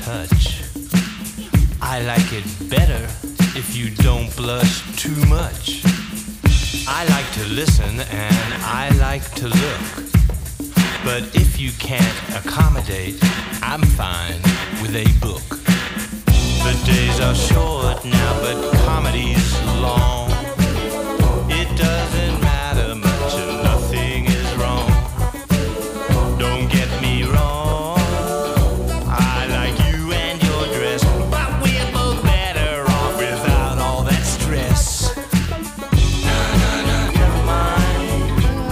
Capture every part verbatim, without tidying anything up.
touch. I like it better if you don't blush too much. I like to listen and I like to look. But if you can't accommodate, I'm fine with a book. The days are short now, but comedy's long. It doesn't matter much and nothing is wrong. Don't get me wrong, I like you and your dress, but we're both better off without all that stress. Na na na, never mind.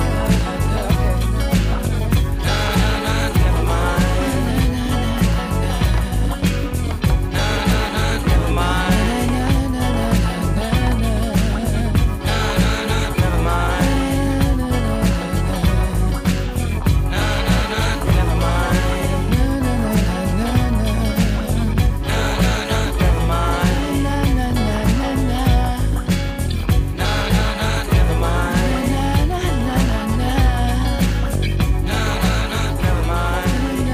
Na na na, never mind. Na na na, never mind. Na na na, never mind. Na na na, never mind. Na na na, never mind. Na na na, never mind. Na na na, never mind.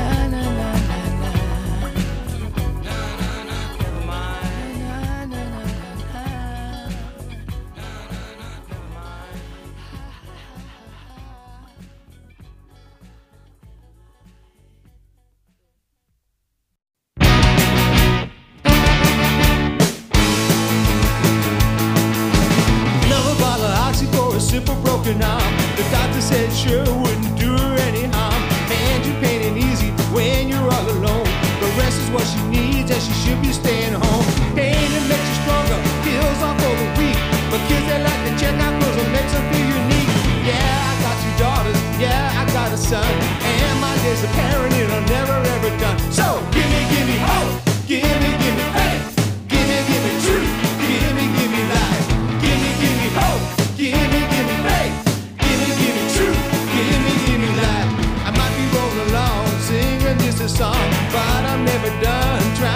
Another bottle of oxy for a simple broken arm. The doctor said sure wouldn't do her any harm. Man, you pain and easy when you're all alone. The rest is what she needs and she should be staying home. Pain that makes you stronger, kills off all the weak. But kids they like to check out clothes and makes them feel unique. Yeah, I got two daughters, yeah, I got a son. And my days of parenting are never ever done. So give me, give me hope, give me, give me faith. Give me, give me truth, give me, give me life. Give me, give me hope, give me, give me faith. Give me, give me truth, give me, give me life. I might be rolling along, singing just a song, but I'm never done trying.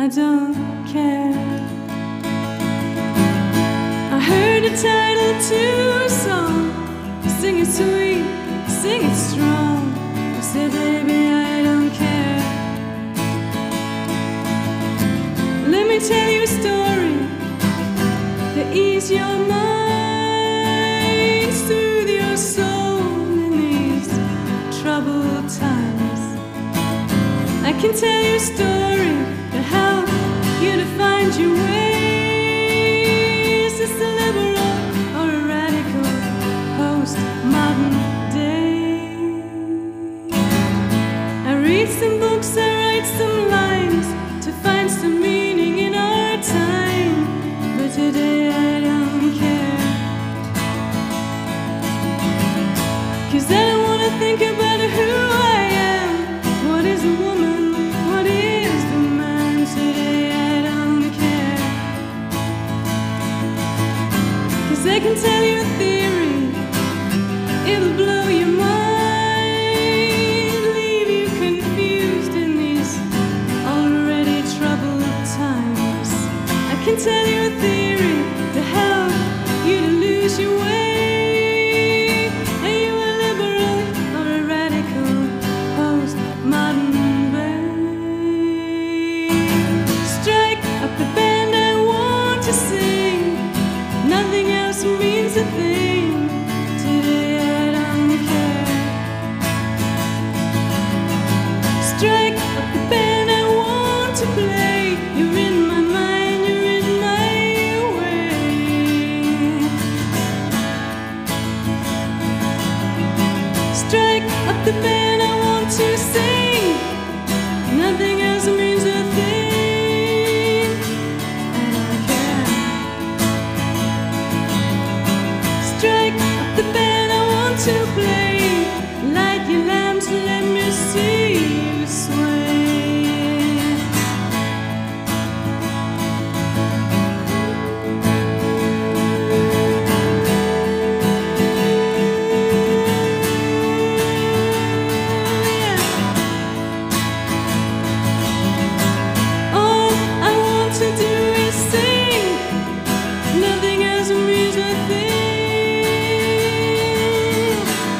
I don't care. I heard the title to a song. Sing it sweet, sing it strong. I said, baby, I don't care. Let me tell you a story to ease your mind, soothe your soul in these troubled times. I can tell you a story to help you to find your way. Is this a liberal or a radical post-modern day? I read some books, I write some lines to find some meaning in our time. But today I don't care, 'cause I don't wanna think about who I am. What is a woman? What is the man? Today I don't care, 'cause I can tell you a theory, it'll blow your mind, leave you confused in these already troubled times. I can tell you a theory to help you to lose your way. Are you a liberal or a radical post-modern babe? Strike up the band I want to sing. Nothing else means a thing. Today I don't care. Strike up the band I want to play. You're in my mind, you're in my way. Strike up the band I want to sing. Nothing else means a thing. I don't care. Strike up the band I want to play. Light your lamps, let me see you sway. All I want to do is sing. Nothing else means a thing.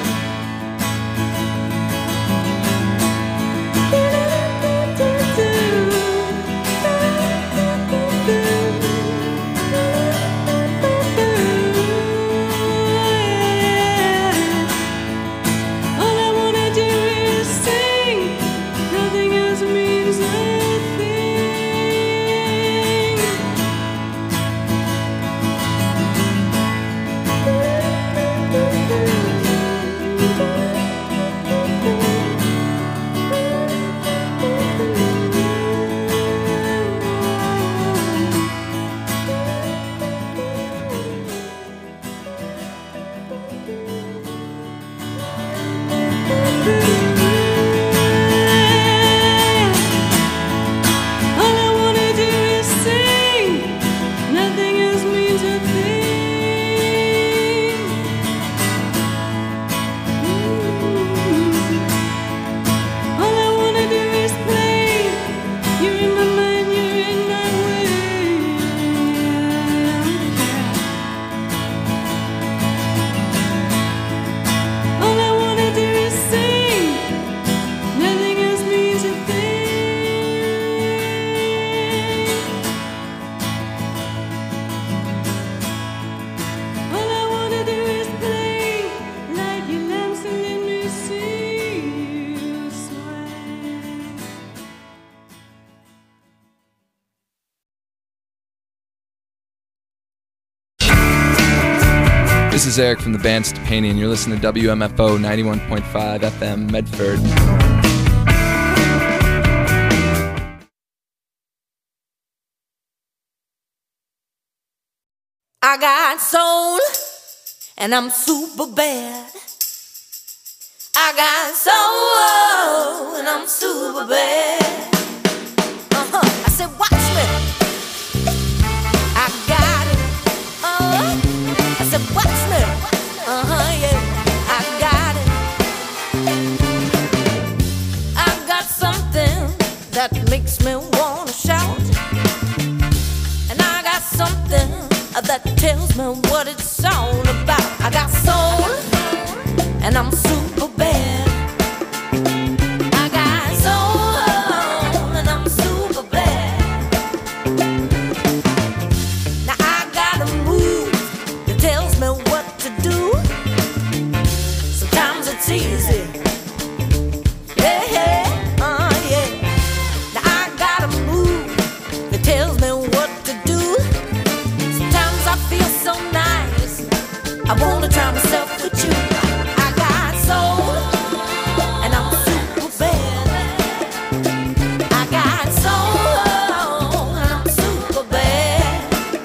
All I wanna do is sing. Nothing else means a thing. All I wanna do is sing. Nothing else means a thing. All I wanna do is play. You're in my mind, you're in my way. I don't care. All I wanna do is sing. Nothing else means a thing. All I wanna do is play. Light your lamps and let me see you sway. This is Eric from the band Stepani, and you're listening to W M F O ninety-one point five F M Medford. I got soul, and I'm super bad. I got soul, and I'm super bad. Uh-huh. I said, watch me. I got it. Uh-huh. I said, watch me. Uh-huh, yeah. I got it. I got something that makes me wanna shout. tells me what it's all about. I got soul, and I'm super bad. I got soul, and I'm super bad. Now I got a move that tells me what to do. Sometimes it's easy. Yeah, yeah, uh, yeah. Now I got a move that tells me what to do. Sometimes I feel so nice, I wanna try myself with you. I got soul, and I'm super bad. I got soul, and I'm super bad.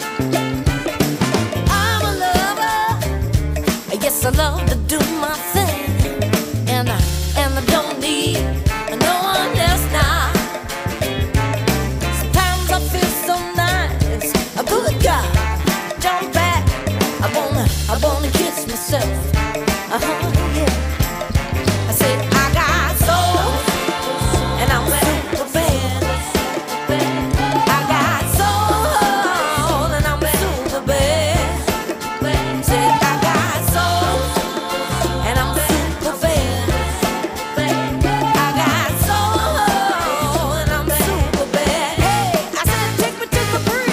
I'm a lover, yes, I love to do my thing, and I, and I don't need no one else now. Sometimes I feel so nice, a good guy, jump back. I wanna, I wanna kiss myself. Uh-huh, yeah. I said I got soul, and I'm super bad. I got soul, and I'm super bad. Said I got soul, and I'm super bad. I got soul, and I'm super bad. Hey, I said take me to the bridge.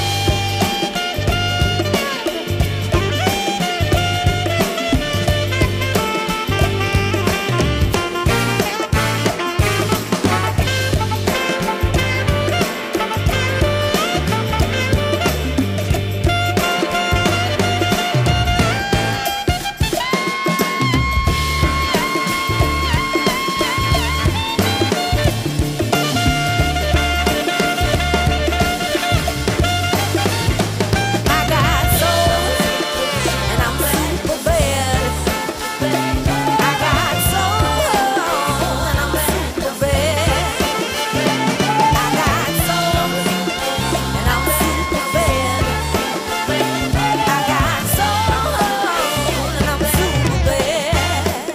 I got soul, and I'm super bad. I got soul, and I'm super bad. I got soul, and I'm super bad. I got soul, and I'm super bad.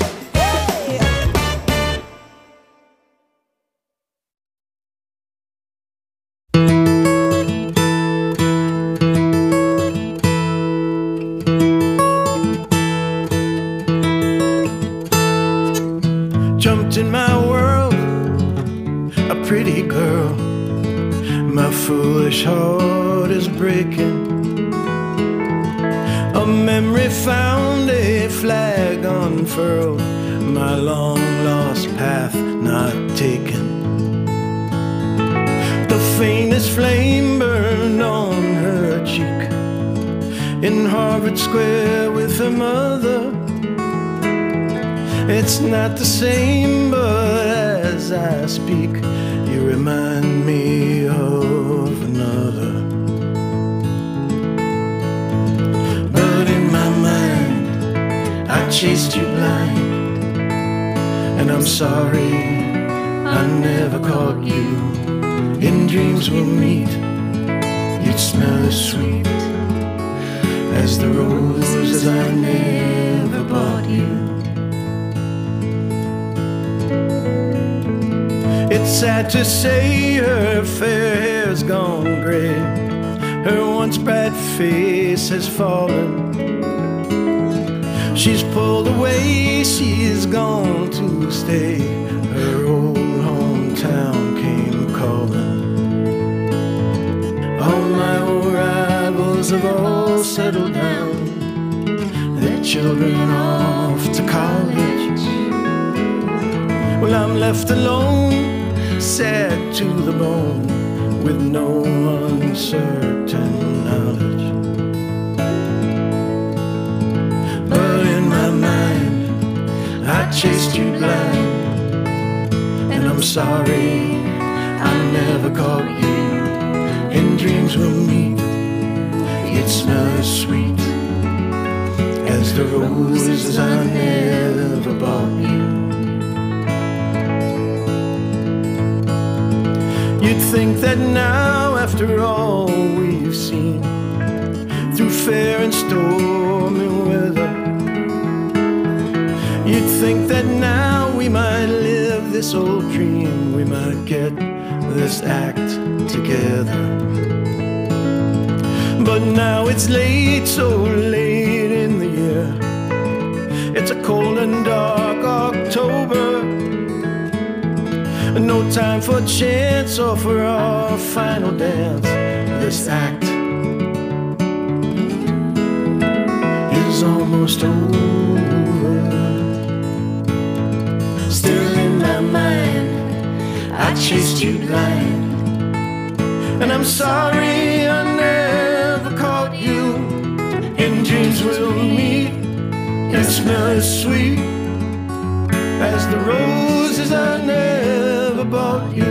Yeah. Jumped in my world, a pretty girl. My foolish heart is breaking. A memory found, a flag unfurled. My long lost path not taken. The faintest flame burned on her cheek. In Harvard Square with her mother. It's not the same, but as I speak, you remind me of another. But in my mind, I chased you blind, and I'm sorry I never caught you. In dreams we'll meet, you'd smell as sweet as the roses I never bought you. It's sad to say her fair hair's gone gray. Her once bright face has fallen. She's pulled away, she's gone to stay. Her old hometown came calling. All my old rivals have all settled down. Their children off to college. Well, I'm left alone, sad to the bone, with no uncertain knowledge. But in my mind, I chased you blind, and I'm sorry I never caught you. In dreams we'll meet, you'd smell as sweet as the roses I never bought you. You'd think that now, after all we've seen, through fair and stormy weather, you'd think that now we might live this old dream, we might get this act together. But now it's late, so late in the year. It's a cold and dark October. No time for chance or for our final dance. This act is almost over. Still in my mind, I chased you blind. And I'm sorry I never caught you. In dreams we'll meet and smell as sweet as the roses I never bought you.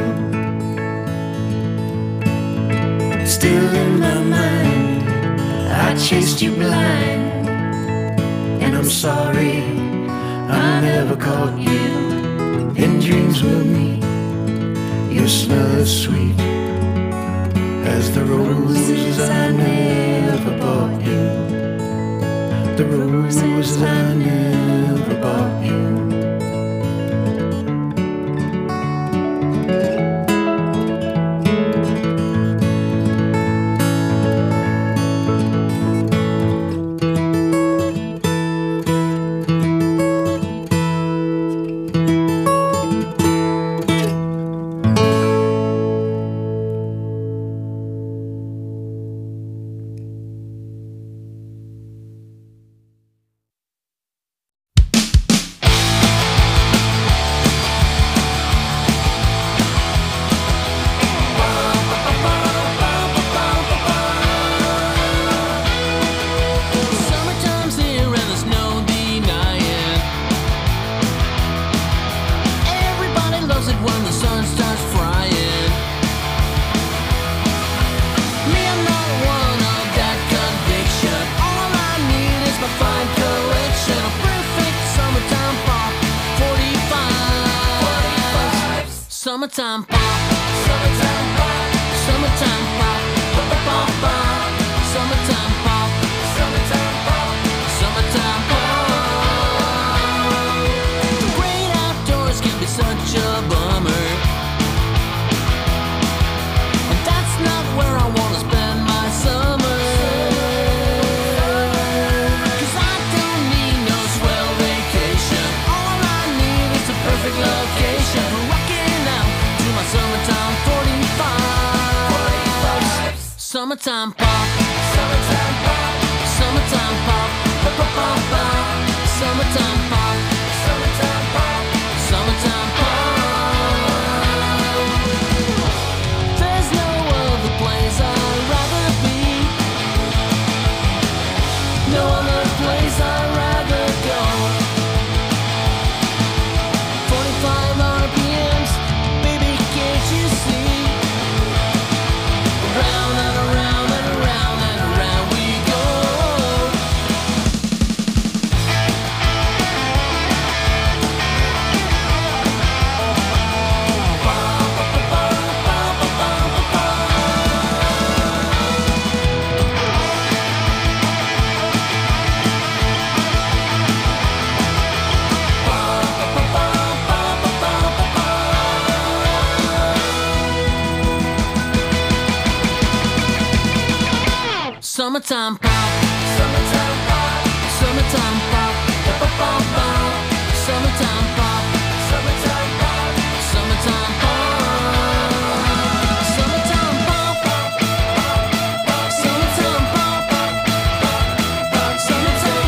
Still in my mind, I chased you blind. And I'm sorry I never caught you. In dreams we'll meet, you smell as sweet as the roses I never bought you. The roses I never bought you. Summertime pop, summertime pop, summertime pop, pop, pop, pop, pop. Summertime pop, summertime pop, summertime pop. The great outdoors can be such a bummer, and that's not where I wanna spend my summer. 'Cause I don't need no swell vacation. All I need is a perfect location for rocking out to my summertime forty-five. forty-five. Summertime pop, summertime pop, summertime pop, pop, pop, pop, pop. Summertime pop, summertime pop, summertime pop. There's no other place I'd rather be, no other place I'd rather go. forty-five R P Ms, baby, can't you see? Round and around and around and around we go. Summertime pop, summertime pop, summertime pop, pop, pop, pop, pop. Summertime pop, summertime pop, summertime pop. Summertime pop, summertime pop, summertime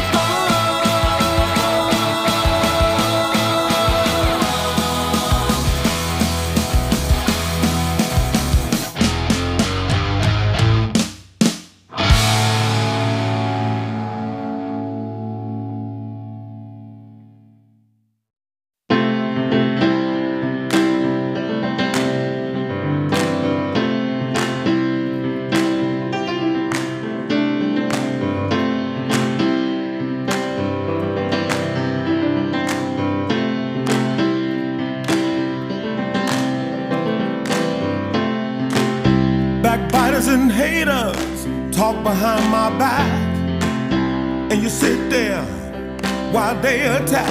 Backbiters and haters talk behind my back, and you sit there while they attack.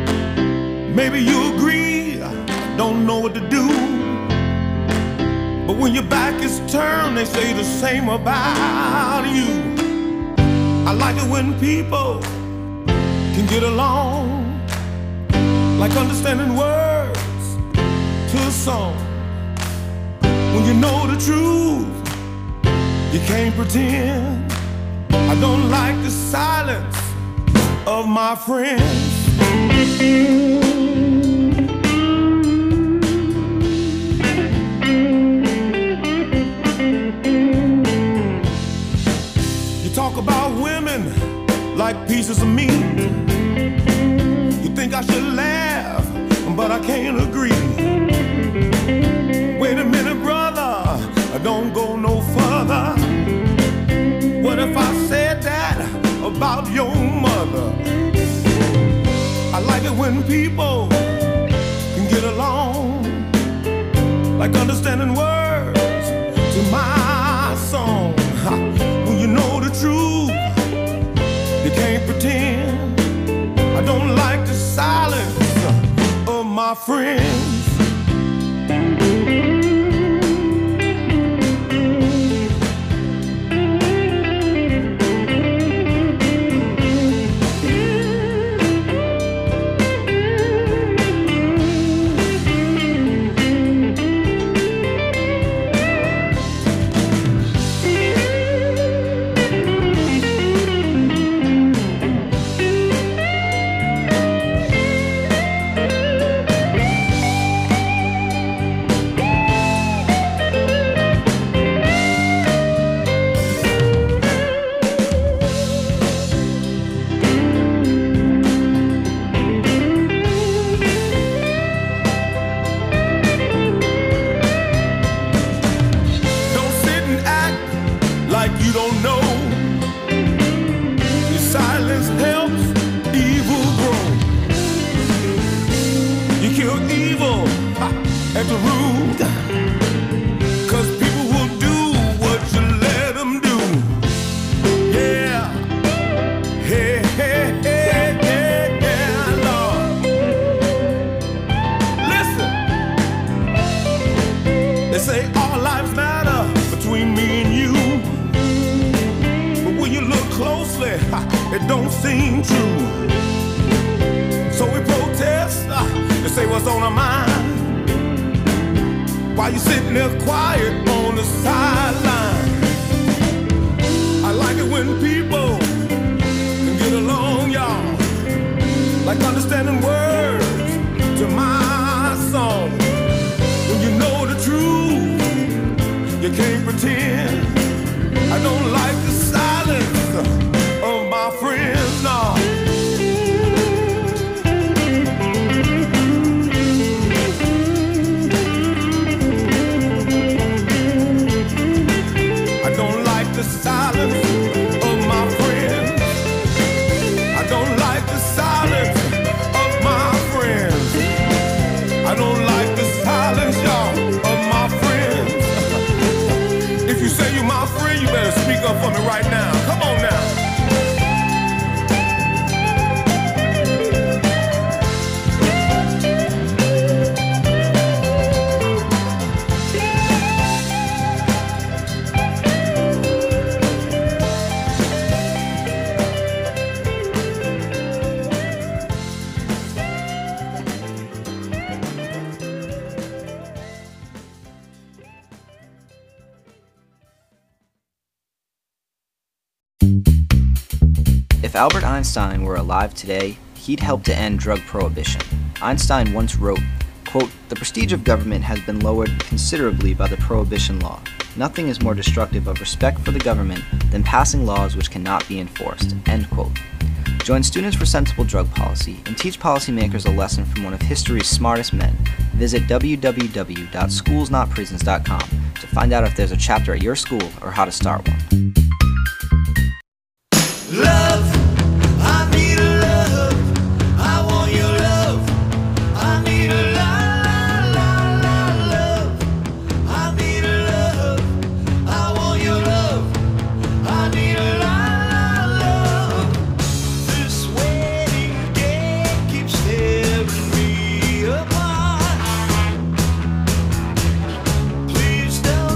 Maybe you agree, I don't know what to do, but But when your back is turned, they say the same about you. I like it when people can get along, like understanding words to a song. When you know the truth, you can't pretend. I don't like the silence of my friends. You talk about women like pieces of meat. You think I should laugh, but I can't agree. Wait a minute, brother, don't go no further. What if I said that about your mother? I like it when people can get along, like understanding words to my song. When you know the truth, you can't pretend. I don't like the silence of my friends. It don't seem true. So we protest uh, and say what's on our mind, while you sitting there quiet on the sideline. I like it when people can get along, y'all, like understanding words to my song. When you know the truth, you can't pretend. I don't like the silence of my friends, no. I don't like the silence of my friends. I don't like the silence of my friends. I don't like the silence, y'all, of my friends. If you say you're my friend, you better speak up for me right now. Come on now. If Albert Einstein were alive today, he'd help to end drug prohibition. Einstein once wrote, quote, "The prestige of government has been lowered considerably by the prohibition law. Nothing is more destructive of respect for the government than passing laws which cannot be enforced," end quote. Join Students for Sensible Drug Policy and teach policymakers a lesson from one of history's smartest men. Visit w w w dot schools not prisons dot com to find out if there's a chapter at your school or how to start one. Love, I need a love. I want your love. I need a la la la la love. I need a love. I want your love. I need a la la love. This wedding day keeps tearing me apart. Please don't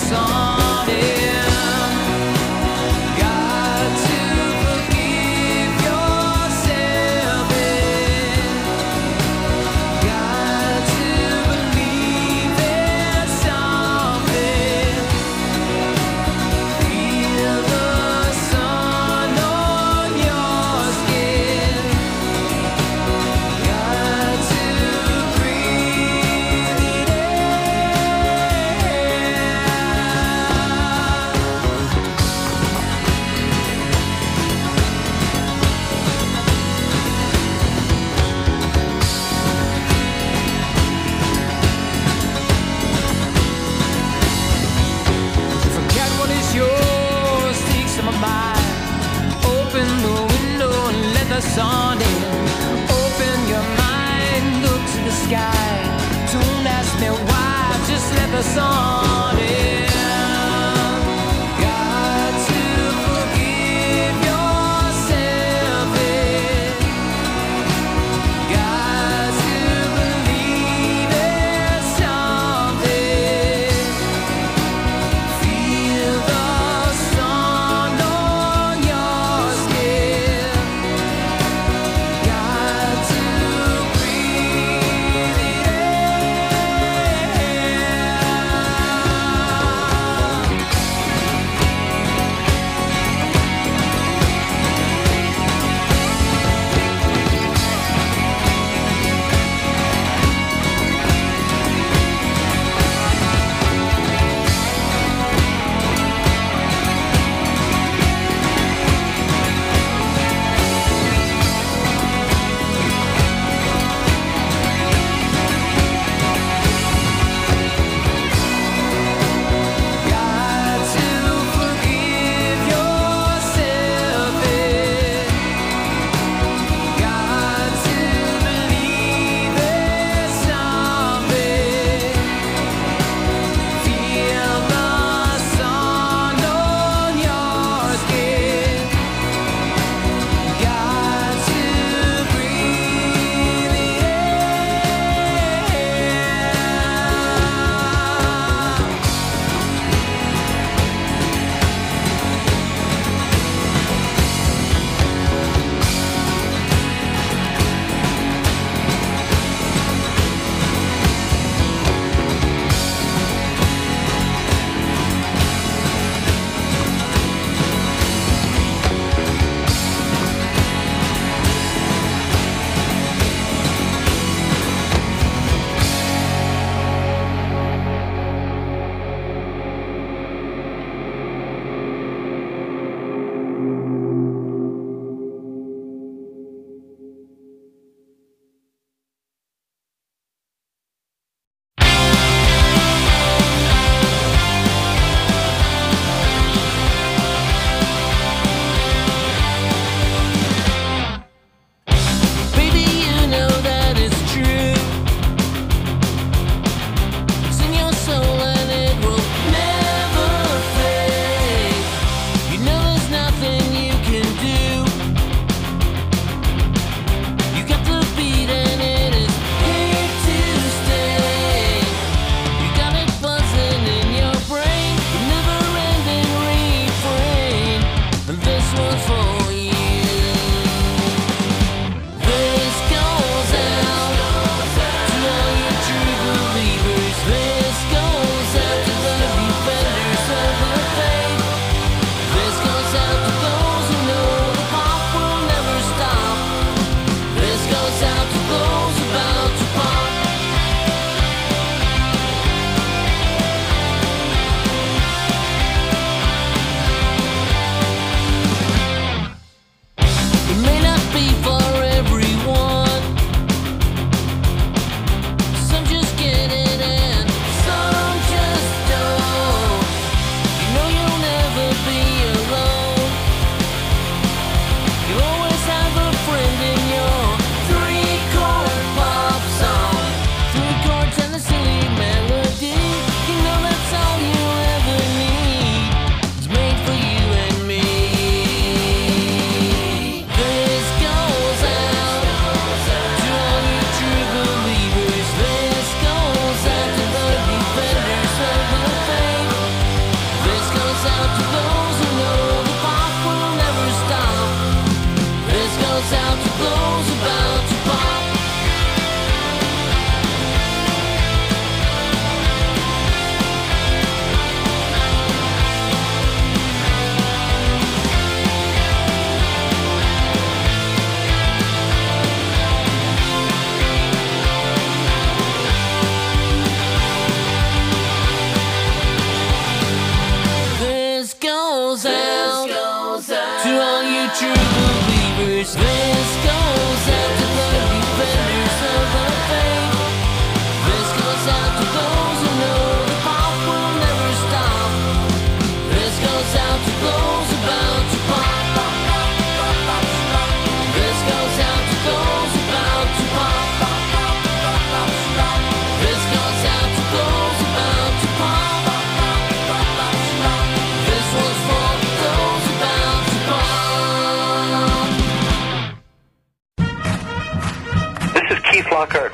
sun in. Got to forgive yourself in. Got to believe there's something. Feel the sun on your skin. Got to breathe it in. Forget what is yours, take some of mine. Open the window and let the sun in. Open your mind, look to the sky. Don't ask me why, just let the sun in. Got to forgive yourself in. Got to believe there's something. Feel the sun on your skin. Got to breathe it in.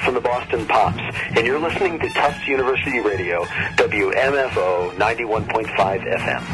from the Boston Pops, and you're listening to Tufts University Radio, W M F O ninety-one point five F M.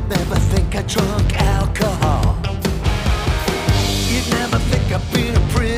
Drunk alcohol. You'd never think I'd been a prisoner.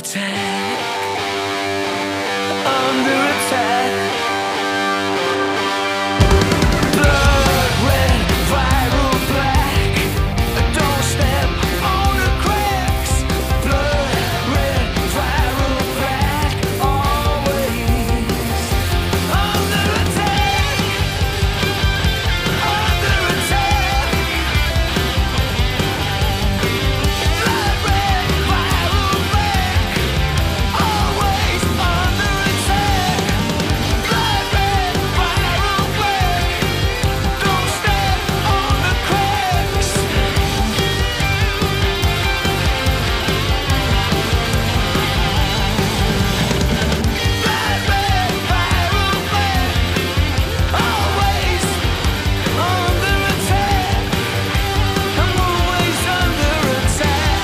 attack. Under attack. Blood red, viral black. Don't step on the cracks. Blood red, viral black. Always under attack. Under attack. Blood red, viral black. Always under attack. Blood red, viral black. Don't step on the cracks. Blood red, viral black. Always under attack. I'm always under attack.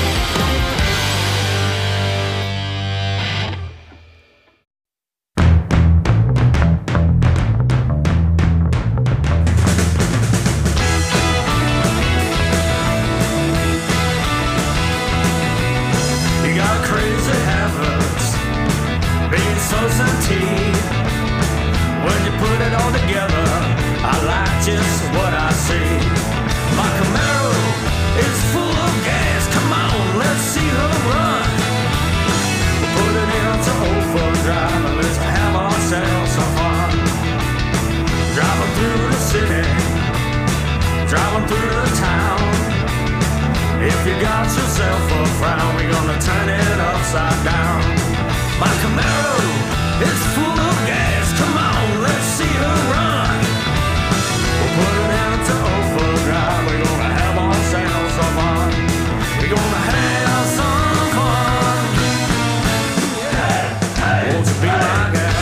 You got crazy habits, being so sentient. When you put it all together, I like just what I see. My Camaro is full of gas. Come on, let's see her run. Put it into overdrive and let's have ourselves some fun. Driving through the city, driving through the town. If you got yourself a frown, we're gonna turn it upside down. My Camaro is full of gas. Come on, let's see her run. We'll put it into overdrive. We're gonna have ourselves some fun. We're gonna have some fun. Hey, hey, won't you be my girl?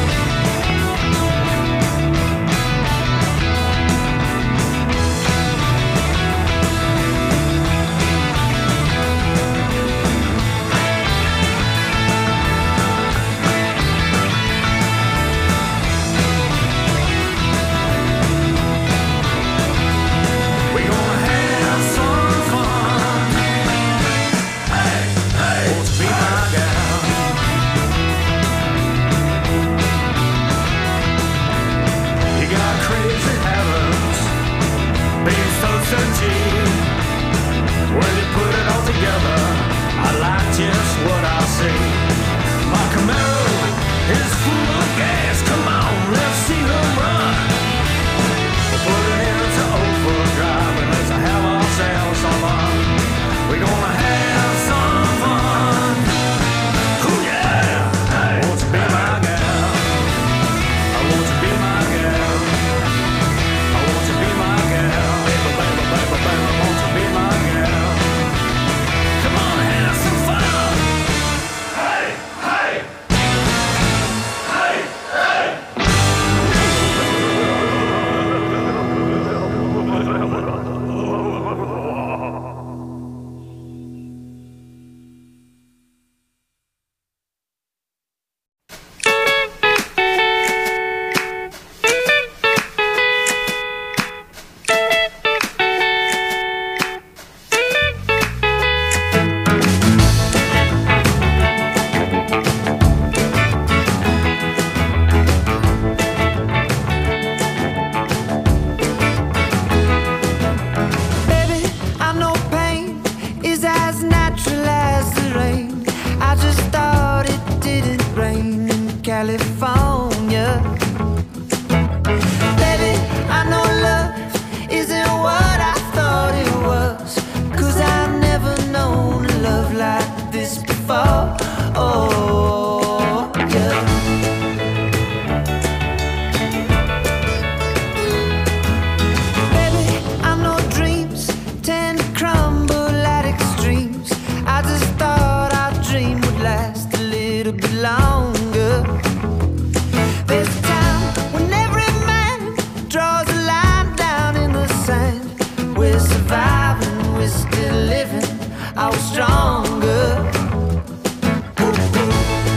We're gonna have some fun. Hey, hey, won't you be my girl? You got crazy habits, being so searching. When you put it all together, I like just what I see. My Camaro is full of gas. Come on, let's see her run. We'll put it into overdrive and let's have ourselves some fun. We're gonna have some fun. Ooh, yeah. Hey, won't you be my girl? I want you to be my girl. I want you to be my girl. Baby, baby, baby, baby, won't you be my girl? Come on, have some fun. Hey, hey. Hey, hey. Baby, I know pain is as natural as the rain. I just thought it didn't rain in California. Baby, I know love isn't what I thought it was. Cause I've never known a love like this before. Oh, yeah. Baby, I know dreams tend to crumble at extremes. I just thought our dream would last a little bit longer. There's a time when every man draws a line down in the sand. We're surviving, we're still living, I was stronger. Ooh, ooh.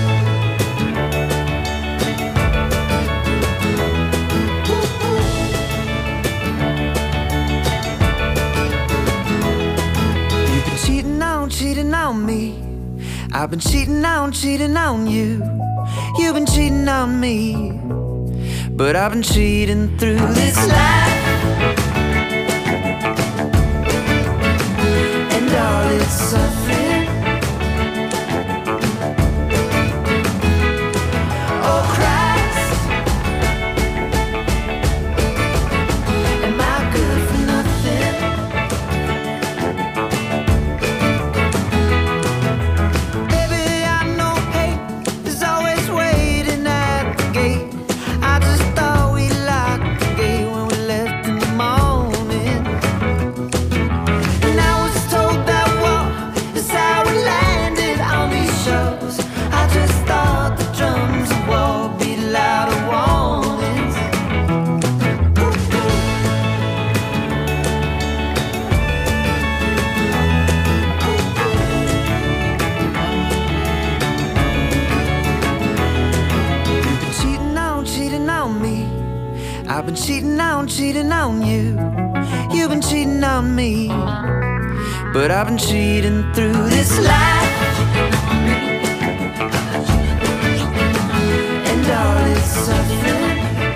Ooh, ooh. You've been cheating on, cheating on me. I've been cheating on, cheating on you. You've been cheating on me. But I've been cheating through this life, and all its suffering. Oh Christ, am I good for nothing? Baby, I know hate is always waiting at the gate. I just thought we locked the gate when we left in the morning. And I was told that war is how we landed on these shores. I just thought the drums of war beat louder warnings. You've been cheating on, cheating on me. I've been cheating on, cheating on you. You've been cheating on me. But I've been cheating through this life, and all its suffering.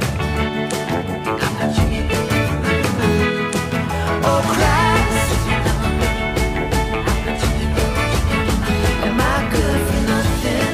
Oh Christ, am I good for nothing?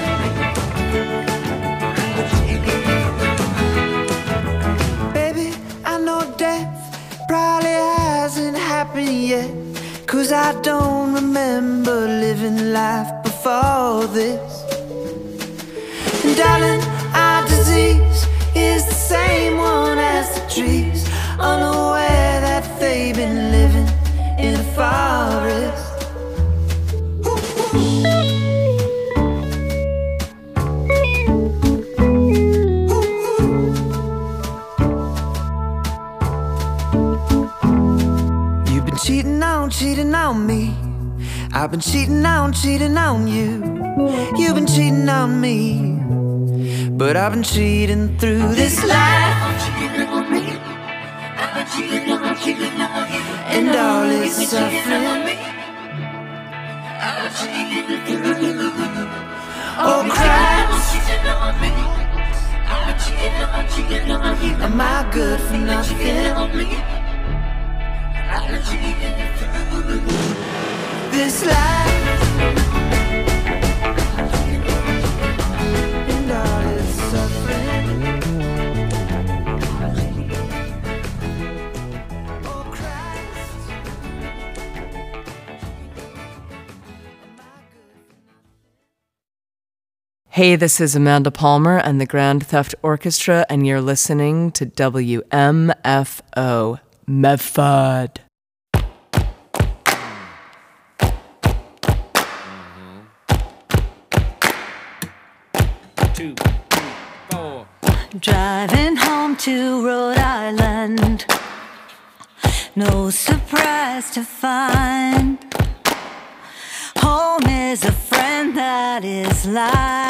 Baby, I know death probably hasn't happened yet, 'cause I don't remember living life before this. And darling, our disease is the same one as the trees, unaware that they've been living in a forest. You've been cheating on, cheating on me. I've been cheating on, cheating on you. You've been cheating on me. But I've been cheating through this life, and all its suffering. Oh Christ, am I good for nothing? This life, and all its suffering. Oh Christ. Hey, this is Amanda Palmer and the Grand Theft Orchestra, and you're listening to W M F O Medford. Two, four. Driving home to Rhode Island, no surprise to find home is a friend that is like